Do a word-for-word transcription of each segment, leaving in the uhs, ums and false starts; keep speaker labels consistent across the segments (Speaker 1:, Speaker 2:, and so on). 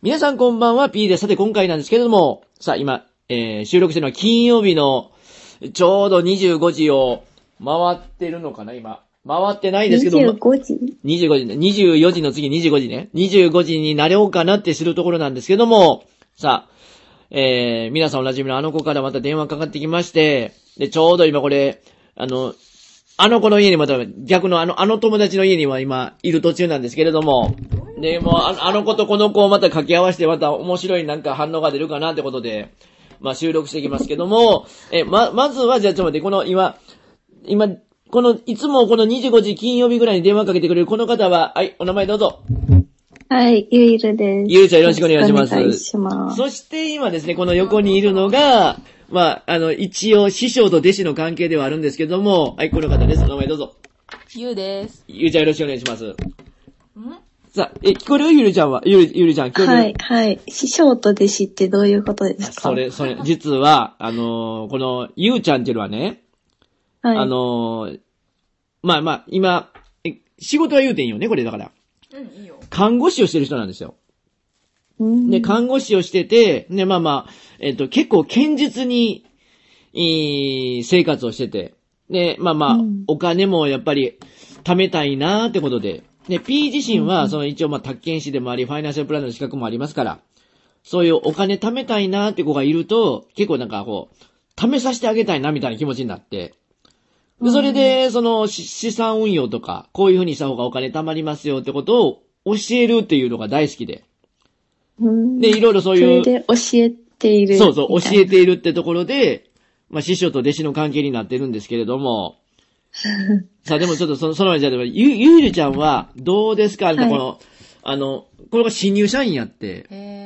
Speaker 1: 皆さんこんばんは、P です。さて今回なんですけれども、さあ今、えー、収録してるのは金曜日のちょうどにじゅうごじを回ってるのかな今。回ってないですけど。
Speaker 2: にじゅうごじ ?
Speaker 1: にじゅうごじね。にじゅうよじの次にじゅうごじね。にじゅうごじになれようかなってするところなんですけども、さあ、えー、皆さんおなじみのあの子からまた電話かかってきまして、で、ちょうど今これ、あの、あの子の家にまた逆のあの、あの友達の家には今いる途中なんですけれども、で、もうあ、あの子とこの子をまた掛け合わせてまた面白いなんか反応が出るかなってことで、まあ収録していきますけども、え、ま、まずはじゃあちょっと待って、この今、今、この、いつもこのにじゅうごじ金曜日ぐらいに電話かけてくれるこの方は、はい、お名前どうぞ。
Speaker 2: はい、ゆいるです。
Speaker 1: ゆいちゃんよろしくお願いします。
Speaker 2: お願いします。
Speaker 1: そして今ですね、この横にいるのが、まあ、あの、一応師匠と弟子の関係ではあるんですけども、はい、この方です。お名前どうぞ。
Speaker 3: ゆうです。
Speaker 1: ゆいちゃんよろしくお願いします。
Speaker 3: ん
Speaker 1: さあ、え、聞こえるゆりちゃんはゆり、ゆりちゃん聞こえる？
Speaker 2: はい、はい。師匠と弟子ってどういうことですか？
Speaker 1: それ、それ、実は、あのー、この、ゆうちゃんっていうのはね、
Speaker 2: はい。
Speaker 1: あのー、まあまあ、今、え、仕事は言うてんよね、これだから。
Speaker 3: うん、いいよ。
Speaker 1: 看護師をしてる人なんですよ。
Speaker 2: うん
Speaker 1: で、看護師をしてて、で、まあまあ、えっと、結構堅実に、いい生活をしてて、で、まあまあ、
Speaker 2: うん、
Speaker 1: お金もやっぱり貯めたいなーってことで、で、P 自身は、
Speaker 2: うん、
Speaker 1: その一応まあ、宅建士でもあり、ファイナンシャルプランナーの資格もありますから、そういうお金貯めたいなーって子がいると、結構なんかこう、貯めさせてあげたいなみたいな気持ちになって、で、それで、その、資産運用とか、こういう風にした方がお金貯まりますよってことを教えるっていうのが大好きで。
Speaker 2: うん、
Speaker 1: で、いろいろそういう。
Speaker 2: それで教えている。
Speaker 1: そうそう、教えているってところで、まあ、師匠と弟子の関係になってるんですけれども。さあ、でもちょっとその、その前じゃあ、ゆ、ゆいるちゃんは、どうですか、はい、この、あの、これが新入社員やって、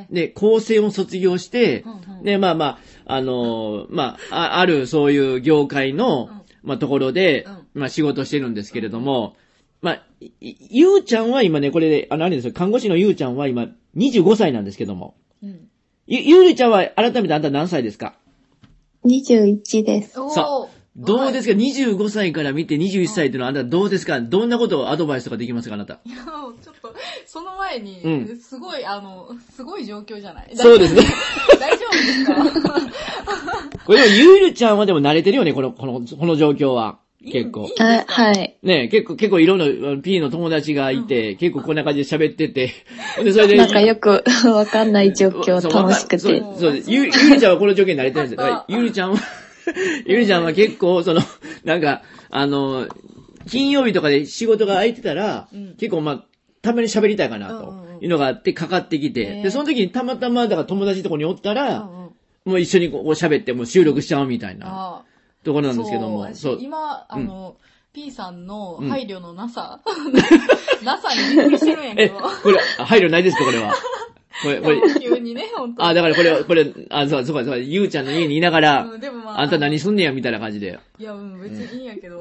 Speaker 1: で、高専を卒業して、うんうん、で、まあまあ、あの、まあ、あ、あるそういう業界の、うんまあ、ところで、まあ、仕事してるんですけれども、まあ、ゆうちゃんは今ね、これで、あの、あれですよ、看護師のゆうちゃんは今、にじゅうごさいなんですけども、うん、ゆ、ゆうりちゃんは改めてあんた何歳ですか？
Speaker 2: にじゅういちです。
Speaker 1: さあ、どうですか？ にじゅうご 歳から見てにじゅういっさいっていうのはあんたどうですか？どんなことをアドバイスとかできますか、あなた？
Speaker 3: いや、ちょっと、その前に、うん、すごい、あの、すごい状況じゃない？
Speaker 1: そうですね。
Speaker 3: 大丈夫ですか？
Speaker 1: これでも、ゆいるちゃんはでも慣れてるよね、この、この、この状況は。結構。
Speaker 2: あ、はい。
Speaker 1: ね結構、結構いろんな P の友達がいて、うん、結構こんな感じで喋ってて。で、それで。
Speaker 2: なんかよくわかんない状況楽しくて。
Speaker 1: そう、そうです。ゆ、ゆりちゃんはこの状況に慣れてるんですよ。ゆりちゃんは、ゆりちゃんは結構、その、なんか、あの、金曜日とかで仕事が空いてたら、うん、結構まあ、たまに喋りたいかな、というのがあってかかってきて、うんうん、で、その時にたまたま、だから友達のとこにおったら、うんうんもう一緒にこう喋ってもう収録しちゃうみたいなところなんですけども。
Speaker 3: そう。今、あの、うん、P さんの配慮のなさ、うん、なさにびっくりしてるんやけど。
Speaker 1: え、これ、配慮ないですかこれは。これ、これ。
Speaker 3: 急にね、本当に。
Speaker 1: あ、だからこれ、これ、あ、そうそうそう、ゆうちゃんの家にいながら、うん、でもまあ、あんた何すんねやみたいな感じで。
Speaker 3: いや、うん、別にいいんやけど。
Speaker 1: うん。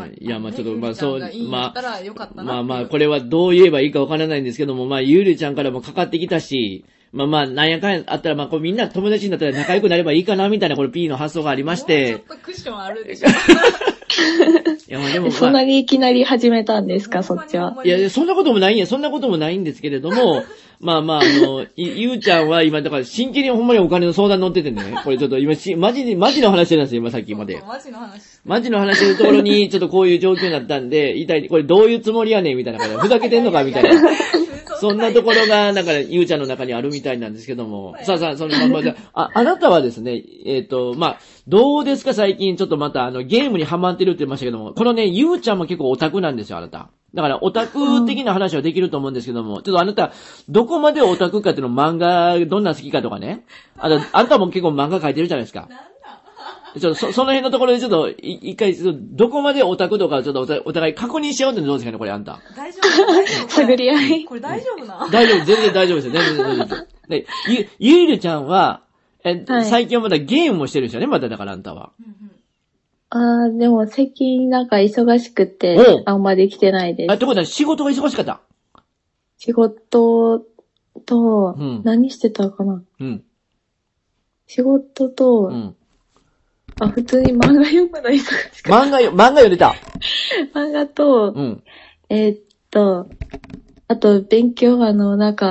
Speaker 1: いや、まあちょっと、まあそう、
Speaker 3: まあ、
Speaker 1: まあまあ、これはどう言えばいいかわからないんですけども、まあ、ゆうりちゃんからもかかってきたし、まあまあ、なんやかんやあったら、まあ、こうみんな友達になったら仲良くなればいいかな、みたいな、これ P の発想がありまして。
Speaker 3: ちょっとクッションあるでしょ。
Speaker 2: いや、まあでも、まあ、そんなにいきなり始めたんですか、そっちは。
Speaker 1: いや、そんなこともないんや、そんなこともないんですけれども、まあまあ、あの、ゆうちゃんは今、だから真剣にほんまにお金の相談乗っててね、これちょっと今し、マジに、マジの話してるんですよ、今さっきまで。
Speaker 3: そうそうマジの話。
Speaker 1: マジの話してるところに、ちょっとこういう状況になったんで、言いたい、これどういうつもりやねん、みたいな感じで、ふざけてんのか、みたいな。そんなところが、なんか、ゆうちゃんの中にあるみたいなんですけども。さあさあ、そのままじゃ、あ、あなたはですね、えっと、まあ、どうですか最近ちょっとまたあの、ゲームにハマってるって言いましたけども、このね、ゆうちゃんも結構オタクなんですよ、あなた。だから、オタク的な話はできると思うんですけども、ちょっとあなた、どこまでオタクかっていうの漫画、どんな好きかとかね。あと、あなたも結構漫画描いてるじゃないですか。ちょっとそ、その辺のところでちょっと、一回、どこまでオタクとかちょっとお互い確認しようってどうですかね、これあんた。
Speaker 3: 大丈夫大丈夫
Speaker 2: 探り合い。
Speaker 3: これ大丈夫な
Speaker 1: 大丈夫、全然大丈夫ですよ。全然大丈夫です。で、ゆ、ゆいるちゃんは、え、はい、最近はまだゲームもしてるんですよね、まただからあんたは。
Speaker 2: あー、でも最近なんか忙しくて、あんまできてないです。
Speaker 1: あ、ってことは仕事が忙しかった？
Speaker 2: 仕事と、うん、何してたかな？うん。仕事と、うん。あ、普通に漫画読むの忙しかった。
Speaker 1: 漫画よ、漫画読んでた
Speaker 2: 漫画と、うん。えー、っと、あと勉強、あの、なんか、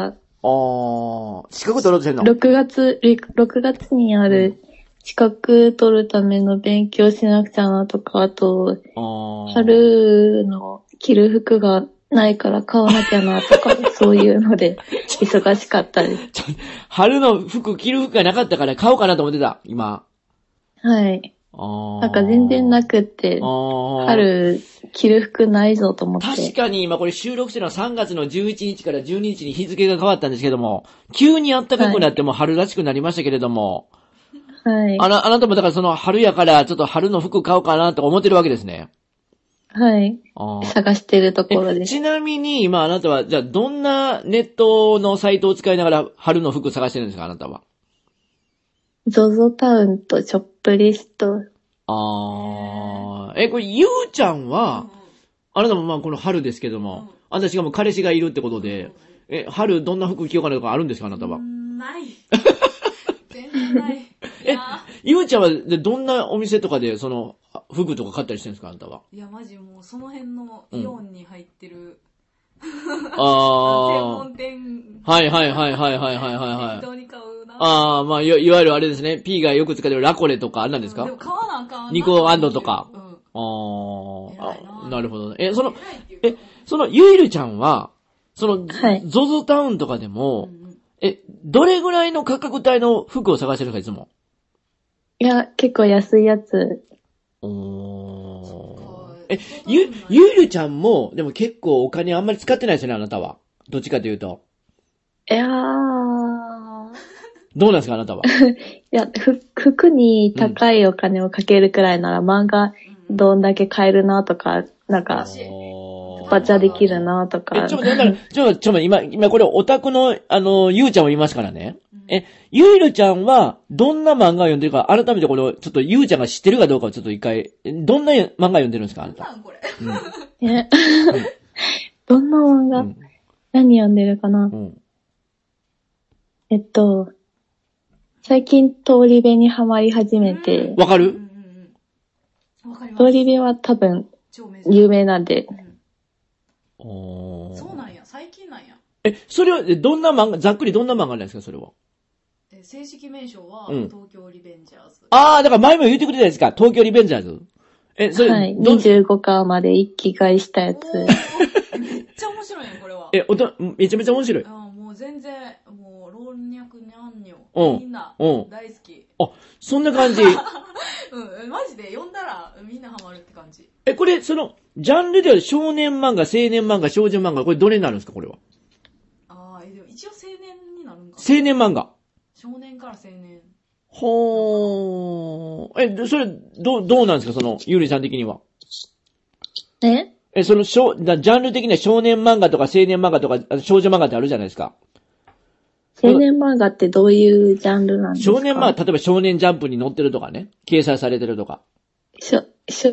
Speaker 1: あ、資格取ろうとしてんの
Speaker 2: ?ろく 月、ろくがつにある資格取るための勉強しなくちゃなとか、あと、あ春の着る服がないから買わなきゃなとか、そういうので忙しかったです。
Speaker 1: 春の服、着る服がなかったから買おうかなと思ってた、今。
Speaker 2: はい。なんか全然なくって、春着る服ないぞと思って。
Speaker 1: 確かに今これ収録してるのはさんがつのじゅういちにちからじゅうににちに日付が変わったんですけども、急に暖かくなっても春らしくなりましたけれども、
Speaker 2: はい。
Speaker 1: あな、あなたもだからその春やからちょっと春の服買おうかなと思ってるわけですね。
Speaker 2: はい。探してるところです。
Speaker 1: ちなみに今あなたは、じゃあどんなネットのサイトを使いながら春の服探してるんですか、あなたは。
Speaker 2: ゾゾタウンとショップリスト。
Speaker 1: あー。え、これ、ゆうちゃんは、あなたもまあこの春ですけども、あんたしかも彼氏がいるってことで、え、春どんな服着ようかなとかあるんですか、あなたは。
Speaker 3: ない。全然ない。
Speaker 1: え、ゆうちゃんはどんなお店とかでその服とか買ったりしてるんですか、あなたは。
Speaker 3: いや、マジもうその辺のイオンに入ってる、
Speaker 1: うん、あ
Speaker 3: 専門店。
Speaker 1: はいはいはいはいはいはいはい。
Speaker 3: 適当に買うな。
Speaker 1: ああ、まあいわ、いわゆるあれですね。P がよく使ってるラコレとか、あんなんですか、
Speaker 3: うん、でも買わなあかん。
Speaker 1: ニコアンドとか。うん、ああ、なるほどね。え、その、え、そのゆいるちゃんは、その、はい、ゾゾタウンとかでも、うんうん、え、どれぐらいの価格帯の服を探してるか、いつも。
Speaker 2: いや、結構安いやつ。
Speaker 1: おー。え、ゆ、ゆいるちゃんも、でも結構お金あんまり使ってないですよね、あなたは。どっちかというと。
Speaker 2: いやー。
Speaker 1: どうなんですか、あなたは。
Speaker 2: いや、ふ、服に高いお金をかけるくらいなら、うん、漫画どんだけ買えるなとか、なんか、バチャできるなとか。
Speaker 1: え、ちょっと、だから、ちょっと、ちょっと、今、今これオタクの、あの、ゆうちゃんもいますからね。え、ゆいるちゃんは、どんな漫画を読んでるか、改めてこれ、ちょっとゆうちゃんが知ってるかどうかをちょっと一回、どんな漫画読んでるんですか、あなた。
Speaker 3: なんこれ。
Speaker 2: うん、え、どんな漫画、うん、何読んでるかな、うん、えっと、最近、通り部にハマり始めて。
Speaker 1: わかる？
Speaker 3: わかります。
Speaker 2: 通り部は多分、有名なんで。
Speaker 3: うん、おー。そうなんや、最近なんや。
Speaker 1: え、それは、どんな漫画、ざっくりどんな漫画なんですか、それは。
Speaker 3: え、正式名称は、うん、東京リベンジャーズ。
Speaker 1: あー、だから前も言ってくれたやつか、東京リベンジャーズ。え、それ、
Speaker 2: はい、にじゅうごかんまで一気買いしたやつ。
Speaker 3: めっちゃ面白いね、これは。
Speaker 1: え、おと、めちゃめちゃ面白い。
Speaker 3: あ、もう全然、もう、老若にゃんにょ、みんな、大好き。
Speaker 1: あ、そんな感じ。
Speaker 3: うん、マジで読んだらみんなハマるって感じ。
Speaker 1: え、これ、その、ジャンルでは少年漫画、青年漫画、少女漫画、これどれになるんですか、これは。
Speaker 3: ああ、でも一応青年になるんか。
Speaker 1: 青年漫画。
Speaker 3: 少年から青年。
Speaker 1: ほー。え、それ、どう、どうなんですか、その、ゆうりさん的には。
Speaker 2: え
Speaker 1: え、その、しょ、ジャンル的には少年漫画とか青年漫画とか、少女漫画ってあるじゃないですか。
Speaker 2: 青年漫画ってどういうジャンルなんですか？
Speaker 1: 少年漫画、例えば少年ジャンプに載ってるとかね。掲載されてるとか。
Speaker 2: しょ、しょ。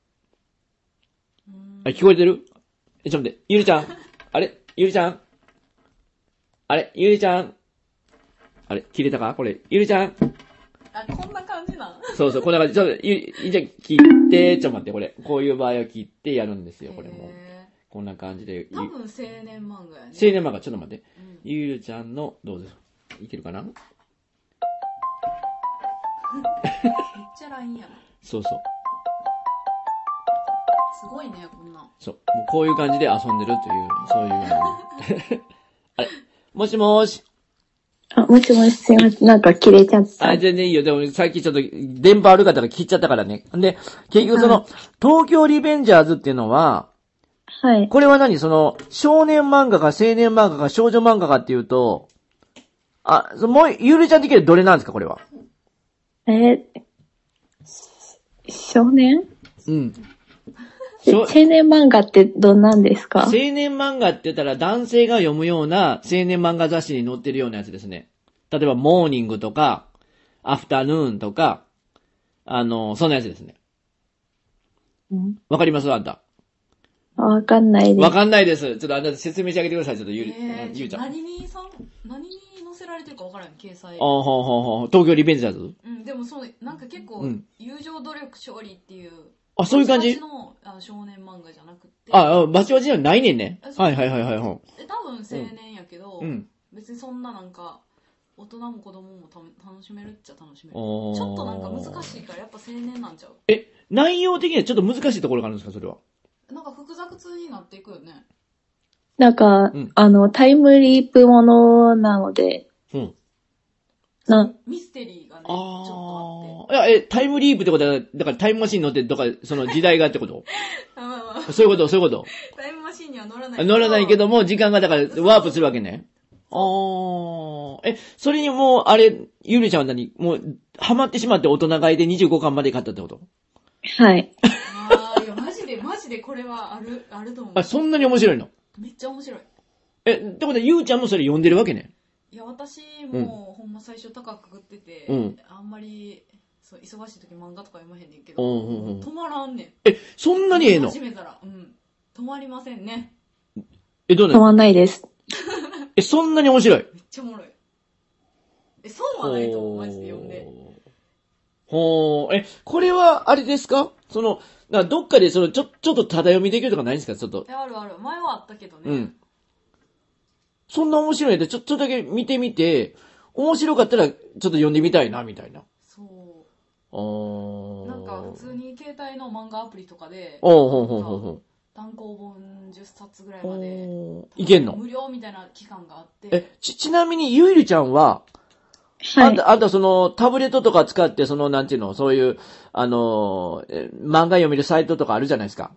Speaker 1: あ、聞こえてる？え、ちょっと待って。ゆりちゃん。あれゆりちゃん。あれゆりちゃん。あれ切れたかこれ。ゆりちゃん。
Speaker 3: あ、こんな感じなん？
Speaker 1: そうそう、こんな感じ。ちょっと、ゆり、じゃあ切って、ちょっと待って、これ。こういう場合は切ってやるんですよ、これも。こんな感じで。
Speaker 3: 多分青年漫画やね。
Speaker 1: 青年漫画、ちょっと待って。うん、ゆりちゃんの、どうぞ。いけるかな？めっ
Speaker 3: ちゃラインやな。
Speaker 1: そうそう。
Speaker 3: すごいね、こんなん。
Speaker 1: そう。もうこういう感じで遊んでるという、そういう。あれもしもーし。
Speaker 2: あ、もしもし、すいません。なんか切れちゃった。
Speaker 1: あ、全然いいよ。でも、さっきちょっと、電波悪かったから切っちゃったからね。で、結局その、はい、東京リベンジャーズっていうのは、
Speaker 2: はい。
Speaker 1: これは何その、少年漫画か青年漫画か少女漫画かっていうと、あ、もう、ゆうりちゃん的にはどれなんですかこれは。
Speaker 2: えー、少年？
Speaker 1: うん。
Speaker 2: 青年漫画ってどんなんですか？
Speaker 1: 青年漫画って言ったら男性が読むような青年漫画雑誌に載ってるようなやつですね。例えば、モーニングとか、アフタヌーンとか、あの、そんなやつですね。わ、うん、かりますあんた。
Speaker 2: わかんないです。
Speaker 1: わかんないです。ちょっとあんた説明してあげてください。ちょっとゆう、
Speaker 3: えー、
Speaker 1: ゆうちゃん。
Speaker 3: 何にさん、何に載せられてるかわからん、掲載。
Speaker 1: ああ、ほうほうほう。東京リベンジャーズ？
Speaker 3: うん、でもそう、なんか結構、友情努力勝利っていう、
Speaker 1: あ、そういう感じ？
Speaker 3: バチバチのあ少年漫画じゃなくて。
Speaker 1: あ、バチバチじゃないねんね。はいはいはいはい。
Speaker 3: え、多分青年やけど、うん、 別にそんななんか、大人も子供もた楽しめるっちゃ楽しめる。ちょっとなんか難しいからやっぱ青年なんちゃう。
Speaker 1: え、内容的にはちょっと難しいところがあるんですか、それは。
Speaker 3: なんか複雑になっていくよね。
Speaker 2: なんか、
Speaker 1: うん、
Speaker 2: あの、タイムリープものなので、
Speaker 1: うん。
Speaker 2: な、
Speaker 3: ミステリーがね、ち
Speaker 1: あ
Speaker 3: ょっとあって。
Speaker 1: いや、え、タイムリープってことは、だからタイムマシン乗ってとか、その時代がってこと
Speaker 3: まあまあまあ
Speaker 1: そういうこと、そういうこと。
Speaker 3: タイムマシンには乗らないけど。
Speaker 1: 乗らないけども、時間がだからワープするわけね。あー。え、それにもう、あれ、ゆりちゃんは何もう、ハマってしまって大人買いでにじゅうごかんまで買ったってこと？
Speaker 2: はい。
Speaker 3: あー、いや、マジで、マジでこれはある、あると思う。
Speaker 1: あ、そんなに面白いの？
Speaker 3: めっちゃ面白い。
Speaker 1: え、ってことは、ゆうちゃんもそれ読んでるわけね？
Speaker 3: いや、私も、うん、ほんま最初高くくってて、
Speaker 1: うん、
Speaker 3: あんまり、そう、忙しい時漫画とか読まへんねんけど、
Speaker 1: うんうんうん、
Speaker 3: 止まらんねん。
Speaker 1: え、そんなにええの？
Speaker 3: 始めたら、うん。止まりませんね。
Speaker 1: え、どうな
Speaker 2: の？止まんないです。
Speaker 1: え、そんなに面白い？めっ
Speaker 3: ちゃおもろい。え、損はないと思う、マジで読んで。
Speaker 1: ほー、え、これは、あれですか？その、なんかどっかで、その、ちょ、ちょっとただ読みできるとかないんですか？ちょっと。
Speaker 3: あるある。前はあったけどね。
Speaker 1: うん。そんな面白いんで、ちょ、ちょっとだけ見てみて、面白かったら、ちょっと読んでみたいな、みたいな。
Speaker 3: そう。
Speaker 1: あー。
Speaker 3: なんか、普通に携帯の漫画アプリとかで、
Speaker 1: おうほうほうほうほう。
Speaker 3: 単行本じゅっさつぐらいまで、
Speaker 1: いけんの？
Speaker 3: 無料みたいな期間があって。
Speaker 1: え、ち、ちなみに、ゆいりちゃんは、はい。あんた、あんたその、タブレットとか使って、その、なんていうの、そういう、あの、え漫画読めるサイトとかあるじゃないですか。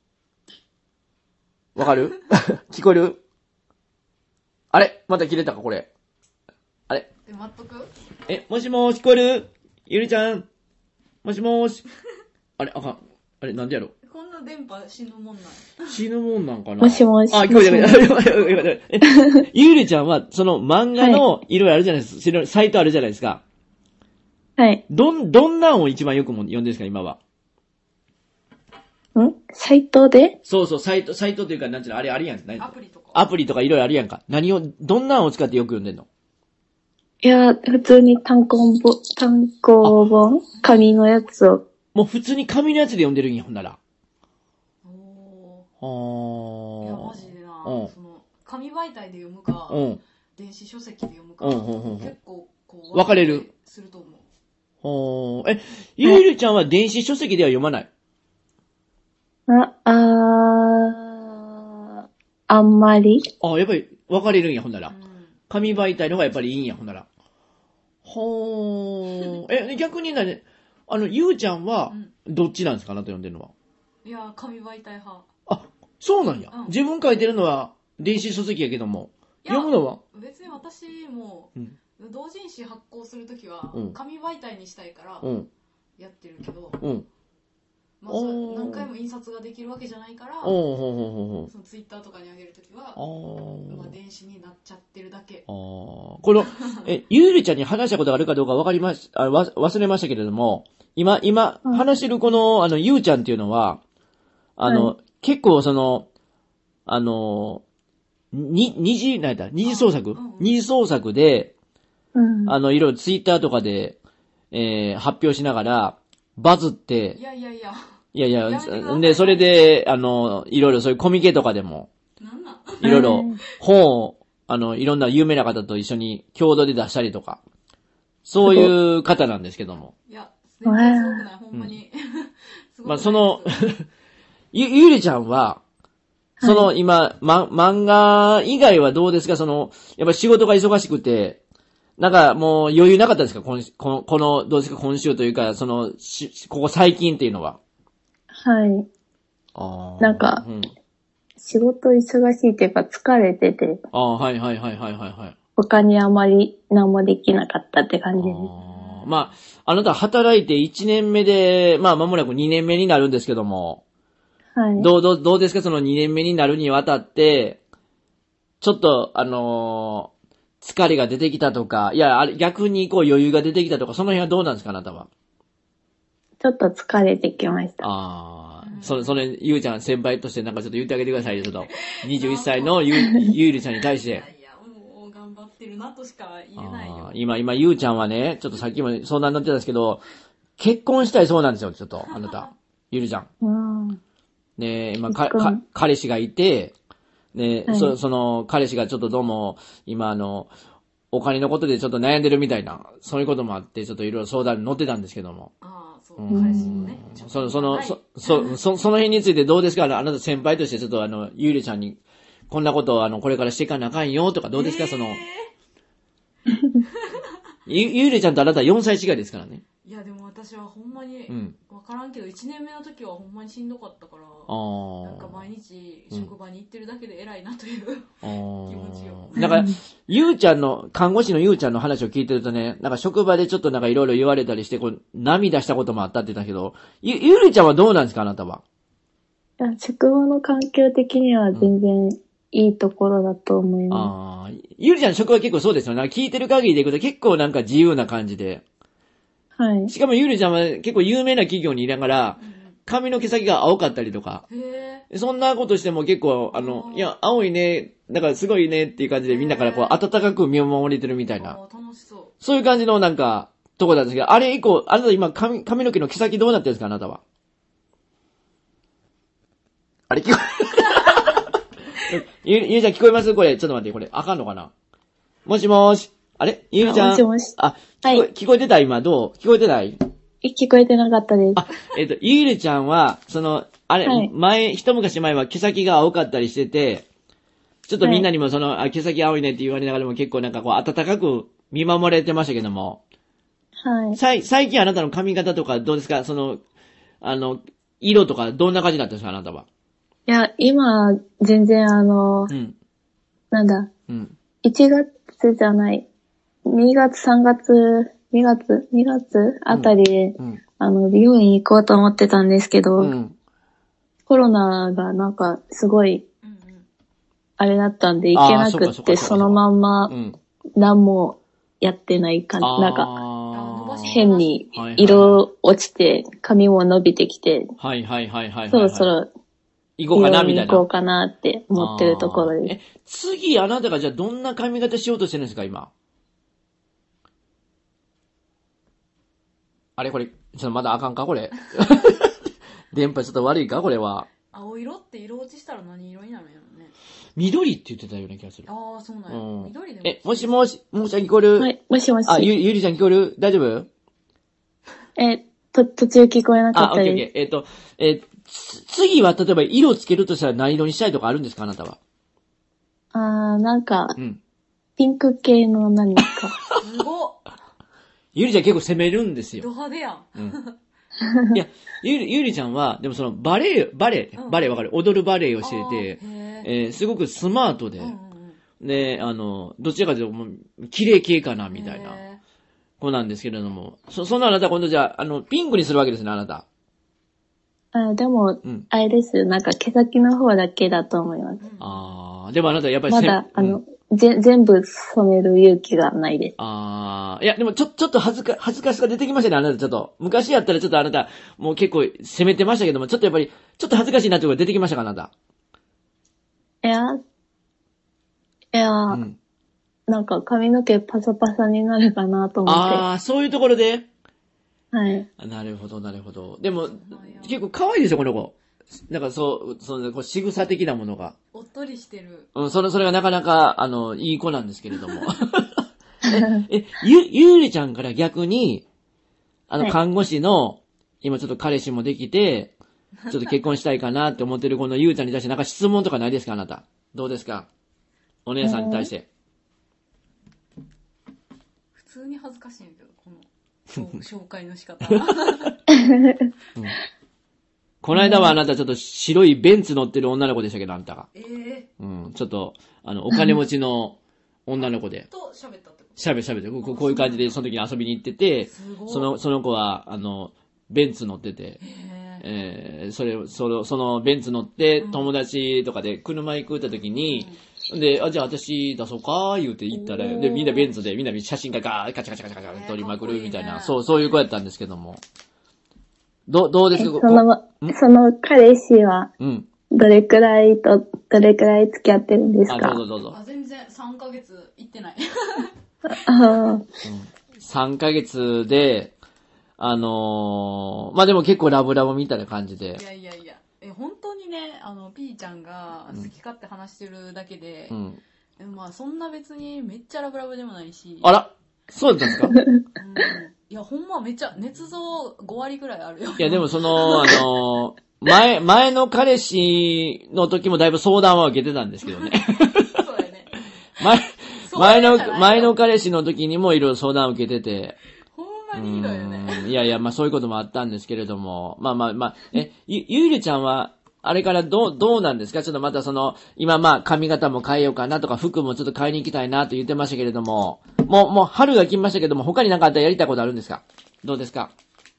Speaker 1: わかる？聞こえる？あれまた切れたか、これ。あれ
Speaker 3: え、待っとく？
Speaker 1: え、もしもーし、聞こえる？ゆりちゃんもしもーし。あれあかん。あれなんでやろ？
Speaker 3: こんな電波死ぬもんなん
Speaker 1: 死ぬもんなんかな？
Speaker 2: もしもし。
Speaker 1: あ、聞こえた、聞こえた。え、ゆりちゃんは、その漫画のいろいろあるじゃないですか。サイトあるじゃないですか。
Speaker 2: はい。
Speaker 1: どん、どんなんを一番よくも読んでるんですか、今は。
Speaker 2: んサイトで？
Speaker 1: そうそう、サイト、サイトというか、なんていうの、あれあるやん。
Speaker 3: アプリとか。
Speaker 1: アプリとかいろいろあるやんか。何を、どんなんを使ってよく読んでんの？
Speaker 2: いや、普通に単行本、単行本紙のやつを。
Speaker 1: もう普通に紙のやつで読んでるんや、ほんなら。
Speaker 3: おー。いや、マジでな、うん、その、紙媒体で読むか、うん、電子書籍で読むか、うんうんうん、結構、こう、
Speaker 1: 分かれる。
Speaker 3: すると思う。
Speaker 1: ほー。え、ゆいるちゃんは電子書籍では読まない？
Speaker 2: あ、あー、あんまり。
Speaker 1: あ、やっぱり分かれるんや、ほんなら。うん、紙媒体の方がやっぱりいいんや、ほんなら。ほー。え、逆になね、あの、ゆうちゃんは、どっちなんですか、あなた読んでるのは。
Speaker 3: いや、紙媒体派。
Speaker 1: あ、そうなんや。うん、自分書いてるのは、電子書籍やけども。読むのは
Speaker 3: 別に私も、うん、同人誌発行するときは、
Speaker 1: うん、
Speaker 3: 紙媒体にしたいから、やってるけど、
Speaker 1: うん、
Speaker 3: まあ、それ何回も印刷ができるわけじゃないから、そのツイッターとかに上げるときは、まあ、電子になっちゃってるだけ。
Speaker 1: あこの、え、ゆうりちゃんに話したことがあるかどうかわかりまし、あわ忘れましたけれども、今、今、うん、話してるこの、あの、ゆうちゃんっていうのは、あの、はい、結構その、あの、に、二次、なんだ、二次創作、うん、二次創作で、うん、あの、いろいろツイッターとかで、えー、発表しながら、バズって、
Speaker 3: いやいやいや。
Speaker 1: いやいや、で、それで、あの、いろいろそういうコミケとかでも、
Speaker 3: なんなん
Speaker 1: いろいろ本を、あの、いろんな有名な方と一緒に共同で出したりとか、そういう方なんですけども。
Speaker 3: いや、全然すごくない、ほんまに。
Speaker 1: うん、まあ、その、ゆ、ゆりちゃんは、その、今、ま、漫画以外はどうですか？その、やっぱり仕事が忙しくて、なんかもう余裕なかったですか？この、この、このどうですか？今週というか、その、し、ここ最近っていうのは。
Speaker 2: はい。ああ。なんか、うん、仕事忙しいっていうか疲れてて。
Speaker 1: ああ、はいはいはいはいはいはい。
Speaker 2: 他にあまり何もできなかったって感じです。
Speaker 1: あまあ、あなた働いていちねんめで、まあ間もなくにねんめになるんですけども、はい。どう、どう、どうですか？そのにねんめになるにあたって、ちょっと、あのー、疲れが出てきたとか、いや、あれ、逆にこう余裕が出てきたとか、その辺はどうなんですか？あなたは。
Speaker 2: ちょっと疲れてきました。
Speaker 1: ああ、そ、それ、ゆうちゃん先輩としてなんかちょっと言ってあげてくださいよ、ちょっと。にじゅういっさいのゆう、ゆうりちゃんに対して。いやいや、
Speaker 3: もう頑張ってるなとしか言えないよ。
Speaker 1: 今、今、ゆうちゃんはね、ちょっとさっきも相談になってたんですけど、結婚したいそうなんですよ、ちょっと、あなた。ゆりちゃん。うん。ねえ、今、か、か、彼氏がいて、 ね、はい、そ、その、彼氏がちょっとどうも、今あの、お金のことでちょっと悩んでるみたいな、そういうこともあって、ちょっといろいろ相談に乗ってたんですけども。
Speaker 3: ああ、そう、うん、彼氏もね。
Speaker 1: その、その、そ、そ、そ、その辺についてどうですか？あなた先輩としてちょっとあの、ゆうりちゃんに、こんなことをあの、これからしていかなあかんよとかどうですか？えー、その、ゆ、ゆうりちゃんとあなたよんさい違いですからね。
Speaker 3: いやでも私はほんまに分からんけど、いちねんめの時はほんまにしんどかったから、
Speaker 1: うん、
Speaker 3: なんか毎日職場に行ってるだけで偉いなという、うん、気持ちよ。
Speaker 1: だからゆうちゃんの看護師のゆうちゃんの話を聞いてるとね、なんか職場でちょっとなんかいろいろ言われたりしてこう涙したこともあったって言ったけど、ゆゆりちゃんはどうなんですか？あなたは。
Speaker 2: いや、職場の環境的には全然いいところだと思いま
Speaker 1: す。うん、ああ、ゆりちゃんの職場結構そうですよね。聞いてる限りでいくと結構なんか自由な感じで。
Speaker 2: はい。
Speaker 1: しかもゆりちゃんは結構有名な企業にいながら、髪の毛先が青かったりとか、
Speaker 3: へ
Speaker 1: そんなことしても結構、あの、いや、青いね、だからすごいねっていう感じでみんなからこう、温かく見守れてるみたいな。
Speaker 3: 楽しそう。
Speaker 1: そういう感じのなんか、とこなんですけど、あれ以降、あなた今髪、髪の毛の毛先どうなってるんですか、あなたは。あれ聞こえ、ゆ、ゆりちゃん聞こえます？これ、ちょっと待って、これ、あかんのかな？もしもーし。あれゆりちゃん。
Speaker 2: もしもし。
Speaker 1: あ、聞こえ、はい、聞こえてた今どう？聞こえてない？
Speaker 2: 聞こえてなかったです。
Speaker 1: あ、えっ、ー、と、ゆりちゃんは、その、あれ、はい、前、一昔前は毛先が青かったりしてて、ちょっとみんなにもその、はい、あ、毛先青いねって言われながらも結構なんかこう、温かく見守られてましたけども。
Speaker 2: はい。
Speaker 1: さい、最近あなたの髪型とかどうですか？その、あの、色とかどんな感じだったんですか？あなたは。
Speaker 2: いや、今、全然あの、うん、なんだ、うん、いちがつじゃない、にがつ、さんがつ、にがつ、にがつあたりで、うんうん、あの、美容院行こうと思ってたんですけど、うん、コロナがなんかすごい、あれだったんで行けなくって、そのまんま、何もやってない感じ、なんか、変に色落ちて、髪も伸びてきて、
Speaker 1: はいはいはいはい。
Speaker 2: そろそろ、
Speaker 1: 行こうかなみたいな。
Speaker 2: 行こうかなって思ってるところです。
Speaker 1: え、次あなたがじゃあどんな髪型しようとしてるんですか、今。あれこれ、ちょっとまだあかんかこれ。電波ちょっと悪いかこれは。
Speaker 3: 青色って色落ちしたら何色になるんやろね。
Speaker 1: 緑って言ってたような気がする。
Speaker 3: ああ、そうなんや。うん、緑でも。
Speaker 1: え、もしもし、もしちゃん聞こえる？
Speaker 2: はい、もしもし。
Speaker 1: あ、ゆ、ゆりちゃん聞こえる？大丈夫？
Speaker 2: え、と、途中聞こえなかったです。
Speaker 1: あ、オッケーオッケー。えっと、えー、次は例えば色をつけるとしたら何色にしたいとかあるんですかあなたは。
Speaker 2: あー、なんか、うん、ピンク系の何か。
Speaker 3: すごっ。
Speaker 1: ゆりちゃん結構攻めるんですよ。
Speaker 3: ド派手やん。
Speaker 1: うん、いや、ゆり、ゆりちゃんは、でもそのバレエ、バレエ、バレエわかる？踊るバレエをしてて、えー、すごくスマートで、うんうん、で、あの、どちらかというと、綺麗系かな、みたいな子なんですけれども、そ、そんなあなた今度じゃあ、あの、ピンクにするわけですね、あなた。
Speaker 2: あでも、うん、あれです。なんか毛先の方だけだと思います。
Speaker 1: ああ、でもあなたやっぱり
Speaker 2: まだ、あの、うん、ぜ、全部染める勇気がないです。
Speaker 1: ああ、いや、でもちょ、ちょっと恥ずか、恥ずかしさが出てきましたね、あなたちょっと。昔やったらちょっとあなた、もう結構攻めてましたけども、ちょっとやっぱり、ちょっと恥ずかしいなってことが出てきましたか、あなた。
Speaker 2: いや、いや、うん、なんか髪の毛パサパサになるかなと思って。
Speaker 1: ああ、そういうところで
Speaker 2: はい。
Speaker 1: なるほど、なるほど。でも、結構可愛いですよ、この子。なんかそう、その、こう仕草的なものが。
Speaker 3: おっとりしてる。
Speaker 1: うん、それ、それがなかなか、あの、いい子なんですけれども。え、え、ゆ、ゆりちゃんから逆に、あの、看護師の、はい、今ちょっと彼氏もできて、ちょっと結婚したいかなって思ってるこのゆうちゃんに対してなんか質問とかないですか、あなた。どうですか？お姉さんに対して。
Speaker 3: 普通に恥ずかしいんだけど、この。紹介の仕方、うん、
Speaker 1: この間はあなたちょっと白いベンツ乗ってる女の子でしたけど、あんたが。
Speaker 3: ええ
Speaker 1: ー。うん、ちょっと、あの、お金持ちの女の子で。
Speaker 3: と喋ったってこと？
Speaker 1: 喋る喋る。こう、こういう感じでその時に遊びに行ってて、その、その子は、あの、ベンツ乗ってて、えー、それ、その、そのベンツ乗って友達とかで車行くって時に、うん、で、あ、じゃあ私出そうか言うて行ったら、で、みんなベンツで、みんな写真がガーカチャカチャカチャカチャ撮りまくるみたいな、えーいいね、そう、そういう子やったんですけども。ど、どうですか？
Speaker 2: その、その彼氏は、どれくらいと、どれくらい付き合ってるんですか？
Speaker 1: あ、どうぞどうぞ。
Speaker 3: あ、全然さんかげつ行ってない。
Speaker 2: あ、うん、
Speaker 1: さんかげつで、あのー、まあ、でも結構ラブラブみたいな感じで。
Speaker 3: いやいやいや。 え、本当にね、あの、ピーちゃんが好き勝手話してるだけで、うん、まあ、そんな別にめっちゃラブラブでもないし。
Speaker 1: あらそうだったんですか、うん、
Speaker 3: いや、ほんまめっちゃ、捏造ごわりぐらいあるよ。
Speaker 1: いや、でもその、あの、前、前の彼氏の時もだいぶ相談は受けてたんですけどね。
Speaker 3: そうだよね。
Speaker 1: 前、前の、前の彼氏の時にもいろいろ相談を受けてて。
Speaker 3: ほんまにいいのよね。
Speaker 1: いやいや、まあそういうこともあったんですけれども。まあまあまあ、え、ゆ、ゆいるちゃんは、あれからどう、どうなんですか？ちょっとまたその、今まあ髪型も変えようかなとか、服もちょっと買いに行きたいなと言ってましたけれども、もう、もう春が来ましたけども、他になんかあったらやりたいことあるんですか？どうですか？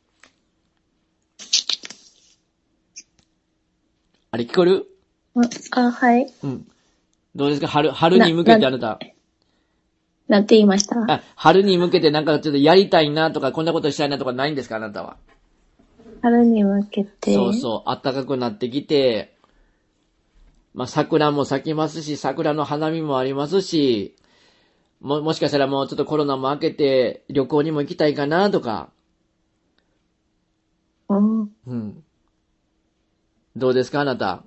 Speaker 1: あれ聞こえる？
Speaker 2: あ、はい。
Speaker 1: うん。どうですか？春、春に向けてあなた。
Speaker 2: なんて言いました？
Speaker 1: あ、春に向けてなんかちょっとやりたいなとか、こんなことしたいなとかないんですか？あなたは。
Speaker 2: 春に向けて。
Speaker 1: そうそう、暖かくなってきて、まあ、桜も咲きますし、桜の花見もありますし、も、もしかしたらもうちょっとコロナも明けて、旅行にも行きたいかなとか。
Speaker 2: うん。
Speaker 1: うん。どうですか、あなた。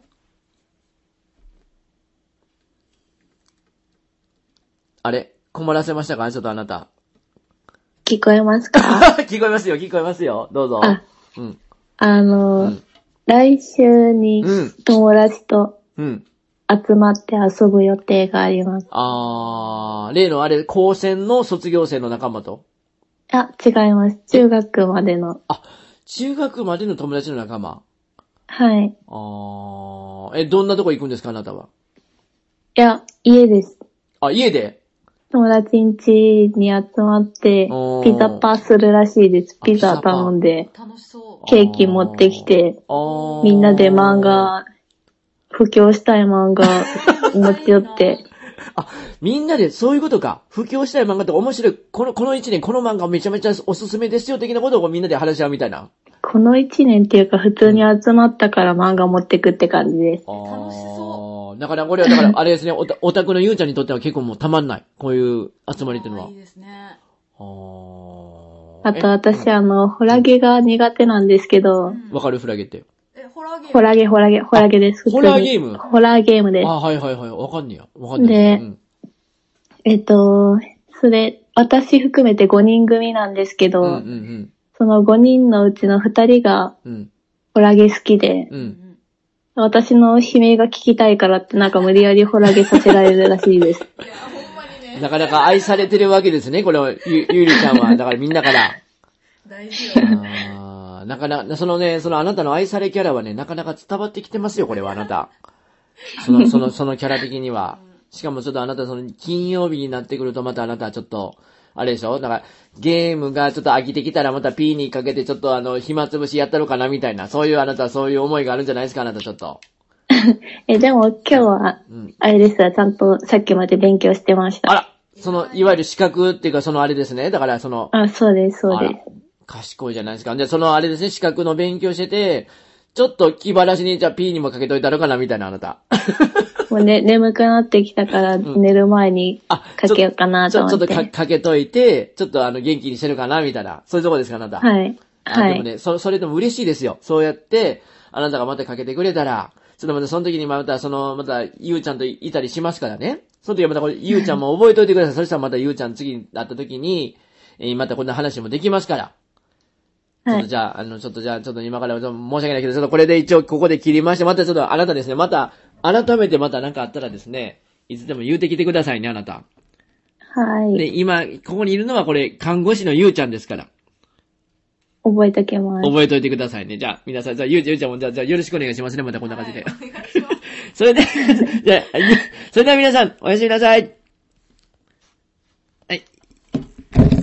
Speaker 1: あれ困らせましたかちょっとあなた。
Speaker 2: 聞こえますか？
Speaker 1: 聞こえますよ、聞こえますよ。どうぞ。
Speaker 2: あ、
Speaker 1: うん。
Speaker 2: あの、うん、来週に友達と集まって遊ぶ予定があります。うん、
Speaker 1: あー、例のあれ、高専の卒業生の仲間と？
Speaker 2: あ、違います。中学までの。
Speaker 1: あ、中学までの友達の仲間。
Speaker 2: はい。
Speaker 1: あー、え、どんなとこ行くんですか、あなたは？
Speaker 2: いや、家です。
Speaker 1: あ、家で？
Speaker 2: 友達ん家に集まって、ピザパーするらしいです。ピザ頼んで、ケーキ持ってきて、みんなで漫画、布教したい漫画持ち寄って。
Speaker 1: あ、みんなでそういうことか。布教したい漫画って面白い。この、この一年この漫画めちゃめちゃおすすめですよ的なことをみんなで話し合うみたいな。
Speaker 2: この一年っていうか普通に集まったから漫画持ってくって感じです。
Speaker 1: 楽しそう。だからこれはだからあれですね、おた、オタクのゆうちゃんにとっては結構もうたまんない。こういう集まりっていうのは。
Speaker 3: いいですね。
Speaker 2: ああと私あの、ホラゲが苦手なんですけど。わ、
Speaker 1: うん、かるフラゲって。
Speaker 3: え、ホラゲ
Speaker 2: ホラゲ、ホラゲ、ホラゲです。
Speaker 1: ホラーゲーム
Speaker 2: ホラーゲームです。
Speaker 1: あ、はいはいはい。わかんねや。わかんね
Speaker 2: や。で、うん、えっと、それ、私含めてごにん組なんですけど、うんうんうん、そのごにんのうちのふたりが、ホラゲ好きで、うん、私の悲鳴が聞きたいからってなんか無理やりホラゲさせられるらしいです。いや、ほん
Speaker 1: まにね。なかなか愛されてるわけですね、これは、ゆ、ゆりちゃんは。だからみんなから。
Speaker 3: 大事よ。
Speaker 1: あなかなか、そのね、そのあなたの愛されキャラはね、なかなか伝わってきてますよ、これはあなた。その、その、そのキャラ的には。しかもちょっとあなたその金曜日になってくるとまたあなたはちょっと、あれでしょだから、ゲームがちょっと飽きてきたらまた P にかけてちょっとあの、暇つぶしやったのかなみたいな、そういうあなたはそういう思いがあるんじゃないですかあなたちょっと。
Speaker 2: え、でも今日は、あれですわ、ちゃんとさっきまで勉強してました。
Speaker 1: あらその、いわゆる資格っていうかそのあれですね。だからその。
Speaker 2: あ、そうです、そうです。
Speaker 1: 賢いじゃないですか。で、そのあれですね、資格の勉強してて、ちょっと気晴らしにじゃあ P にもかけといたのかなみたいなあなた。
Speaker 2: もうね、眠くなってきたから寝る前にかけようかなと思って。
Speaker 1: うん、ちょ, ちょっと か, かけといて、ちょっとあの元気にしてるかなみたいな。そういうとこですかあなた。
Speaker 2: はい。はい。
Speaker 1: でもね、そ、それでも嬉しいですよ。そうやって、あなたがまたかけてくれたら、ちょっとまたその時にまたその、またゆうちゃんといたりしますからね。その時はまたこれ、ゆうちゃんも覚えといてください。そしたらまたゆうちゃん次に会った時に、えー、またこんな話もできますから。ちょっとじゃあ、あの、ちょっとじゃあ、ちょっと今から申し訳ないけど、ちょっとこれで一応ここで切りまして、またちょっとあなたですね、また、改めてまた何かあったらですね、いつでも言うてきてくださいね、あなた。
Speaker 2: はい。
Speaker 1: で、今、ここにいるのはこれ、看護師のゆうちゃんですから。
Speaker 2: 覚えとけます。
Speaker 1: 覚えといてくださいね。じゃあ、皆さん、じゃあ、ゆうちゃんも、じゃあ、じゃあよろしくお願いしますね、またこんな感じで。はい、お願いします。それで、じゃあ、それでは皆さん、おやすみなさい。